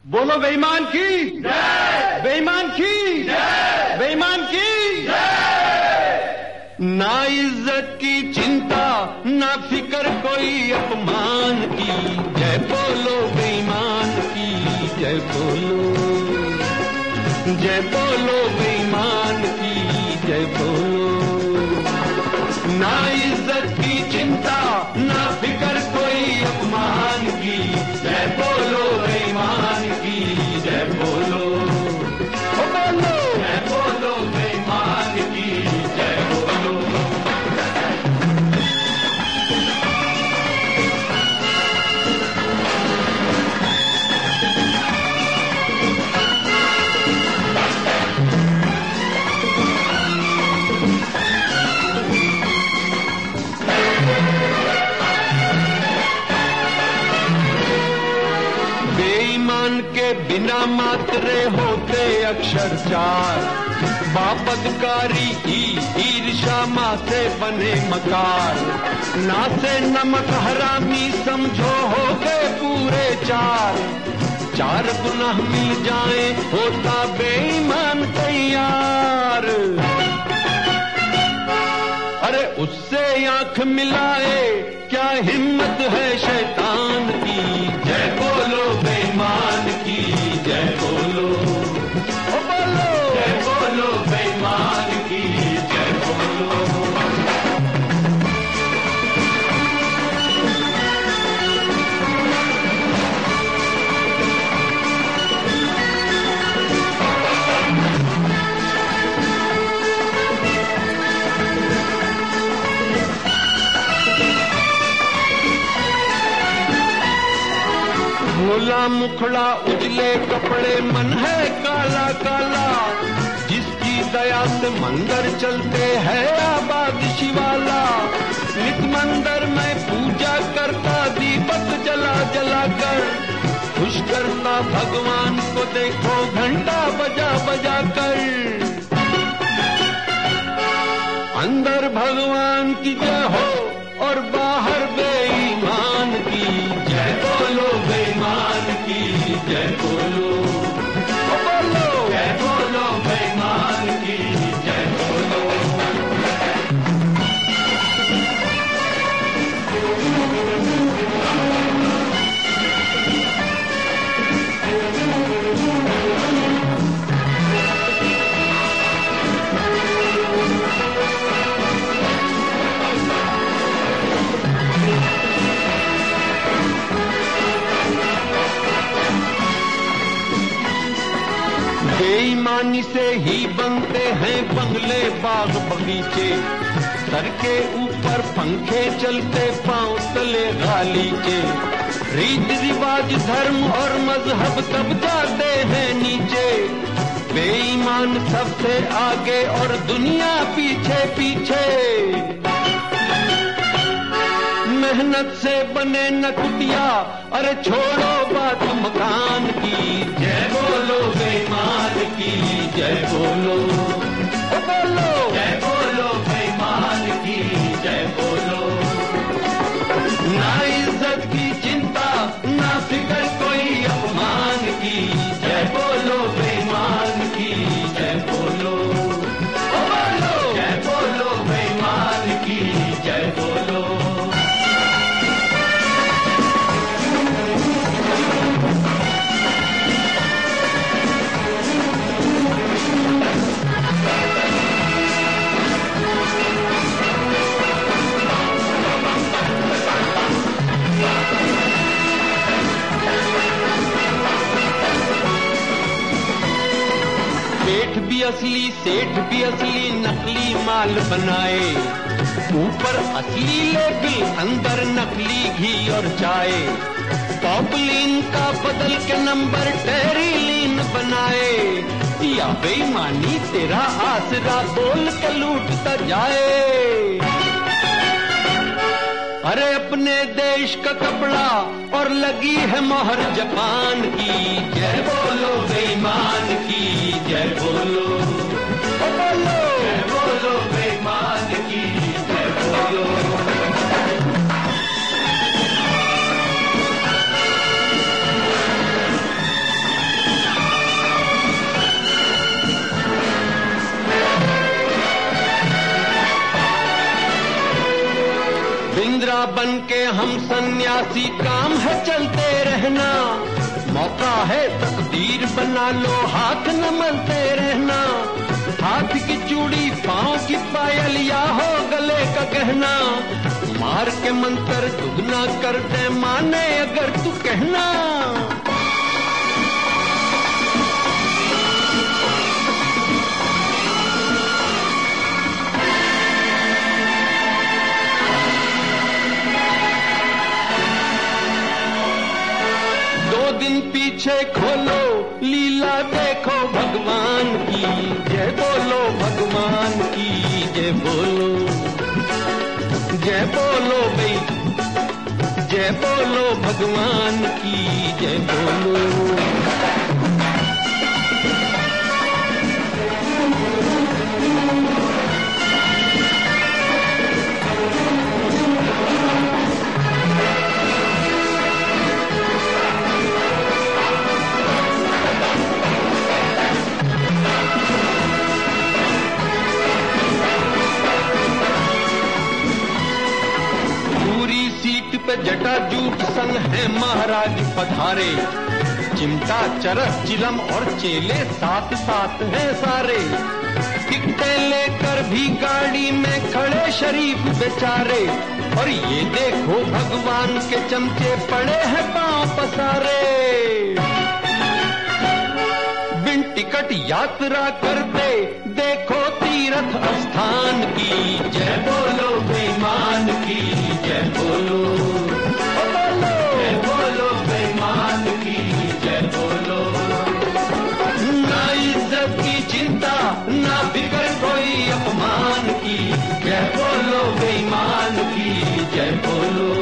बोलो बेईमान की जय, बेईमान की जय, बेईमान की जय। ना इज्जत की चिंता ना फिक्र कोई अपमान की, जय बोलो बेईमान की जय बोलो, जय बोलो बेईमान की जय बोलो। ना इज्जत की चिंता ना फिक्र कोई अपमान की, जय बोलो बेईमान की जय बोलो, ओ बोलो जय बोलो बेईमान की जय बोलो। बेईमान के बिना मात्रे होते अक्षर चार, बापतकारी ईर्षा माँ से बने मकार। ना से नमक हरामी समझो हो गए पूरे चार, चार गुनाह मिल जाए होता बेईमान तैयार। अरे उससे आंख मिलाए क्या हिम्मत है शैतान की, जय बोलो बेईमान की जय बोलो, ओ बोलो जय बोलो बेईमान की जय बोलो। भोला मुखड़ा उजले कपड़े मन है काला काला, जिसकी दया से मंदिर चलते हैं आबाद शिवाला। नित मंदिर में पूजा करता दीपक जला जला कर, खुश करता भगवान को देखो घंटा बजा बजा कर। अंदर भगवान की जय हो और बाहर बेईमान की, जय बोलो बेईमान की जय बोलो, ओ बोलो जय बोलो बेईमान की जय बोलो। बेईमानी से ही बनते हैं बंगले बाग बगीचे, सर के ऊपर पंखे चलते पांव तले गालीचे। रीत रिवाज धर्म और मजहब सब जाते हैं नीचे, बेईमान सबसे आगे और दुनिया पीछे पीछे। मेहनत से बने न कुटिया, अरे छोड़ो बात मकान की, जय बोलो बेईमान की जय बोलो, ओ बोलो जय बोलो बेईमान की जय बोलो। ना इज्जत की चिंता ना फिक्र कोई अपमान की, जय बोलो बेईमान की जय बोलो, ओ बोलो जय बोलो बेईमान की जय बोलो। सेठ भी असली सेठ भी असली नकली माल बनाए, ऊपर असली लेबिल अंदर नकली घी और चाय। पॉपुलिन का बदल के नंबर टेरिलीन बनाए, या बेईमानी तेरा आसरा बोल के लूटता जाए। अरे अपने देश का कपड़ा और लगी है मोहर जापान की, जय बोलो बेईमान की जय बोलो, ओ बोलो जय बोलो बेईमान की जय बोलो। बन के हम सन्यासी काम है चलते रहना, मौका है तकदीर बना लो हाथ न मलते रहना। हाथ की चूड़ी पाँव की पायल या हो गले का गहना, मार के मंत्र दुगना कर दे माने अगर तू कहना। 2 दिन पीछे खोलो लीला देखो भगवान की, जय बोलो भगवान की जय बोलो, जय बोलो भाई जय बोलो भगवान की जय बोलो। पे जटाजूट संग है महाराज पधारे, चिमटा चरस चिलम और चेले साथ साथ हैं सारे। टिकटें लेकर भी गाड़ी में खड़े शरीफ बेचारे, और ये देखो भगवान के चमचे पड़े हैं पांव पसारे। बिन टिकट यात्रा करते देखो तीर्थ स्थान की, जय बोलो बेईमान की जय बोलो, जय बोलो बेईमान की जय बोलो। ना इज्जत की चिंता ना फिक्र कोई अपमान की, जय बोलो बेईमान की जय बोलो।